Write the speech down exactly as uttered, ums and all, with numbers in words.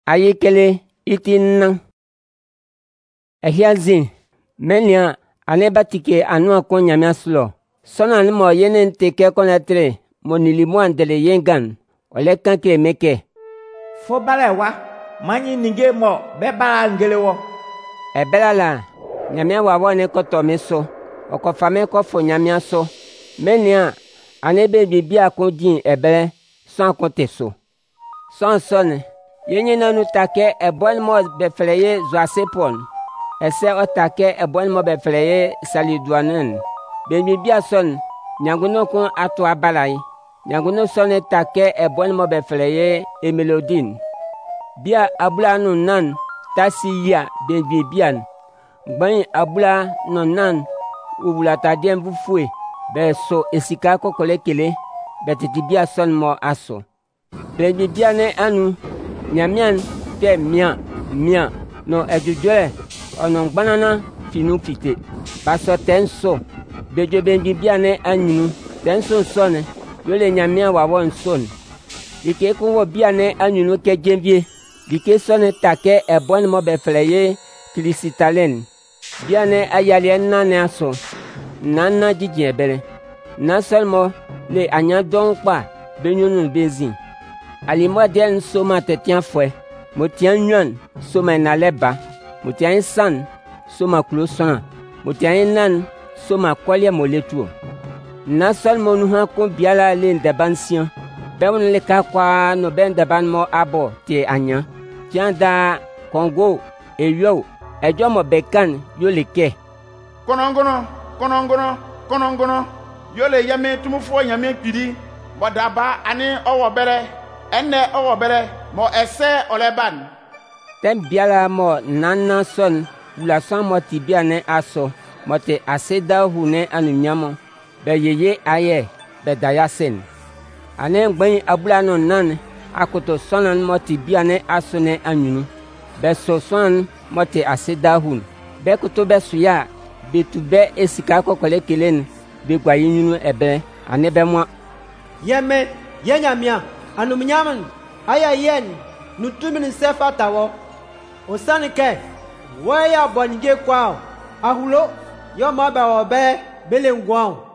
ayikele itinna ehiazin menia anebatike anu akon nyamiaslo sona ni mo yenen teke konetre monili mo andele yengan ole kanke meke fo bala wa manyi ninge mo be bala ngele wo ebela la nyamia wa wone koto meso okofame ko fo nyamia so menia anebe bibia ko din ebele so konte so son son yenye nanu take ebon mo be fleye zoasepon ese otake ebon mo be fleye saliduanen be bibia son nyanguno ko ato abalai nyanguno son take ebon mo be fleye emelodin bia abula nu nan tasiya be bibian gban abula no nan ubula tadien bufue be so esika kokole kele betiti bia son mo aso be bibia ne anu nyamian te mia mia no ejujole ono gbanana finu fite baso tenso bejo be bibia ne anyinu tenso sone yole nyamia wa won son dike ko wo bia ne anyinu ke jembie dike sone take ebon mo be fleye krisitalen bia ne ayale na ne aso nana jiji ebele na selmo le anya don pa benyunu bezin alimo den soma te tian fwe mo tian nyan soma na leba mo tian san soma klosan mo tian nan soma kolye mo letu na selmo nu ha ko biala le ndebansian be won le ka kwa no ben deban mo abo te anya tian da kongo eyo ejo mo bekan yo le ke konongono konongono konongono yo le yame tumufo yame pidi modaba ani owo bere enne owo bere mo ese oleban tem biala mo nana son la son mo tibia ne aso mo te aseda hune anu nyamo be yeye aye be dayasen ane gban abula no nan akoto sonan mo tibia ne aso ne anyunu be so son mo te aseda hun be koto be suya be tube esika kokole kelen be gwa yinu ebe ane be mo yeme yenyamia anumnyaman aya yen nutumin sefa tawo osanike waya bonige kwao ahulo yo ma ba obe belengwao